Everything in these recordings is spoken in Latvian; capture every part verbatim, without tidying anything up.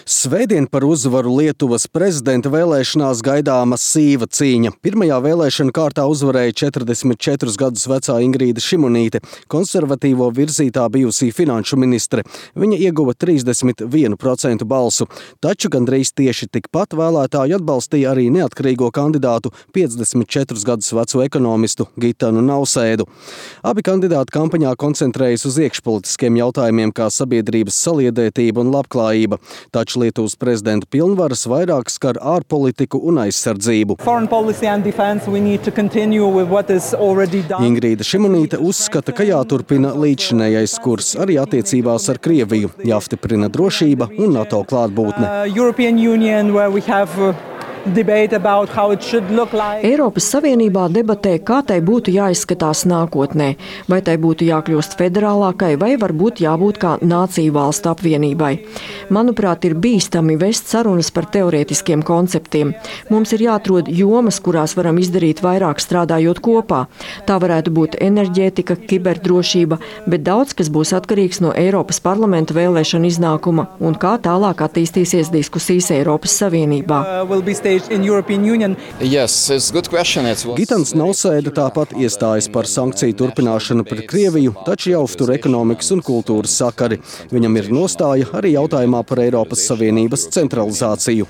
Svētdien par uzvaru Lietuvas prezidenta vēlēšanās gaidāma sīva cīņa. Pirmajā vēlēšana kārtā uzvarēja četrdesmit četrus gadus vecā Ingrīda Šimunīte, konservatīvo virzītā bijusī finanšu ministre. Viņa ieguva trīsdesmit vienu procentu balsu, taču gandrīz tieši tikpat vēlētāju atbalstīja arī neatkarīgo kandidātu piecdesmit četrus gadus veco ekonomistu Gitanu Nausēdu. Abi kandidāti kampaņā koncentrējas uz iekšpolitiskiem jautājumiem kā sabiedrības saliedētība un labklājība, taču Lietuvas prezidenta pilnvaras vairāk skar ārpolitiku un aizsardzību. Ingrīda Šimunīte uzskata, ka jāturpina līdzšinējais kurs arī attiecībās ar Krieviju, jāstiprina drošība un NATO klātbūtne. Eiropas Savienībā debatē, kā tai būtu jāizskatās nākotnē, vai tai būtu jākļūst federālākai, vai varbūt jābūt kā nāciju valstu apvienībai. Manuprāt, ir bīstami vest sarunas par teorētiskiem konceptiem. Mums ir jāatrod jomas, kurās varam izdarīt vairāk strādājot kopā. Tā varētu būt enerģētika, kiberdrošība, bet daudz kas būs atkarīgs no Eiropas parlamenta vēlēšanu iznākuma un kā tālāk attīstīsies diskusijas Eiropas Savienībā. Yes, Gitans Nausēda tāpat iestājas par sankciju turpināšanu pret Krieviju, taču jāuztur ekonomikas un kultūras sakari. Viņam ir nostāja arī jautājumā par Eiropas Savienības centralizāciju.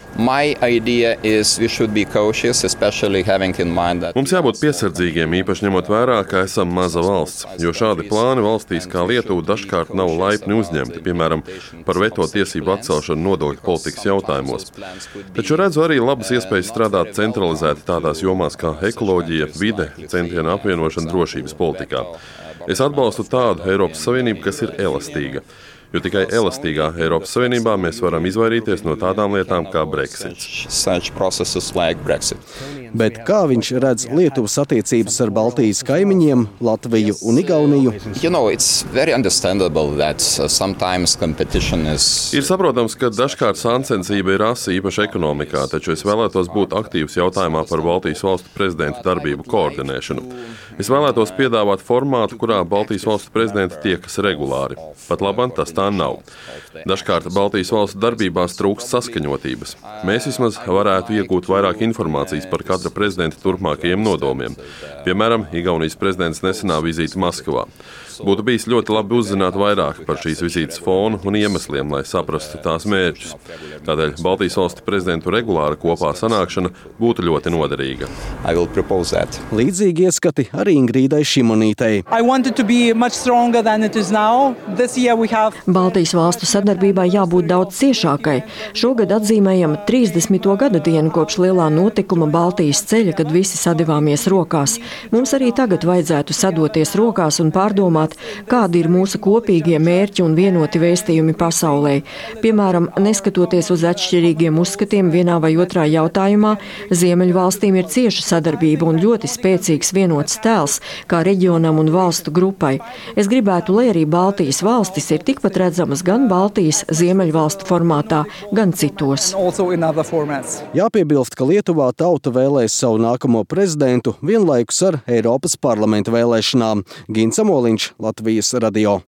Mums jābūt piesardzīgiem, īpaši ņemot vērā, ka esam maza valsts, jo šādi plāni valstīs kā Lietuva dažkārt nav laipni uzņemti, piemēram, par veto tiesību atcelšanu nodokļu politikas jautājumos. Taču redzu arī labas iespējas strādāt centralizēti tādās jomās kā ekoloģija, vide, centienu apvienošana drošības politikā. Es atbalstu tādu Eiropas Savienību, kas ir elastīga, jo tikai elastīgā Eiropas Savienībā mēs varam izvairīties no tādām lietām kā Brexits. Bet kā viņš redz Lietuvas attiecības ar Baltijas kaimiņiem, Latviju un Igauniju? You know, that, uh, is... Ir saprotams, ka dažkārt sāncensība ir asa īpaši ekonomikā, taču es vēlētos būt aktīvs jautājumā par Baltijas valstu prezidentu darbību koordinēšanu. Es vēlētos piedāvāt formātu, kurā Baltijas valstu prezidenti tiekas regulāri. Pat labam tas tā nav. Dažkārt Baltijas valstu darbībās trūkst saskaņotības. Mēs vismaz varētu iegūt vairāk informācijas par katra prezidenta turpmākajiem nodomiem. Piemēram, Igaunijas prezidents nesenā vizīte Maskavā. Būtu bijis ļoti labi uzzināt vairāk par šīs vizītes fonu un iemesliem, lai saprastu tās mērķus. Tādēļ Baltijas valstu prezidentu regulāra kopā sanākšana būtu ļoti noderīga. Līdzīgi ieskati arī Ingrīdai Šimunītei. Have... Baltijas valstu sadarbībai jābūt daudz ciešākai. Šogad atzīmējam trīsdesmito gada dienu kopš lielā notikuma Baltijas ceļa, kad visi sadevāmies rokās. Mums arī tagad vajadzētu sadoties rokās un pārdomāt, kādi ir mūsu kopīgie mērķi un vienoti vēstījumi pasaulē. Piemēram, neskatoties uz atšķirīgiem uzskatiem vienā vai otrā jautājumā, Ziemeļvalstīm ir cieša sadarbība un ļoti spēcīgs vienots tēls kā reģionam un valstu grupai. Es gribētu, lai arī Baltijas valstis ir tikpat redzamas gan Baltijas Ziemeļvalstu formātā, gan citos. Jāpiebilst, ka Lietuvā tauta vēlēs savu nākamo prezidentu vienlaikus ar Eiropas parlamenta vēlēšanām. Gins Amoliņš, Latvijas radio.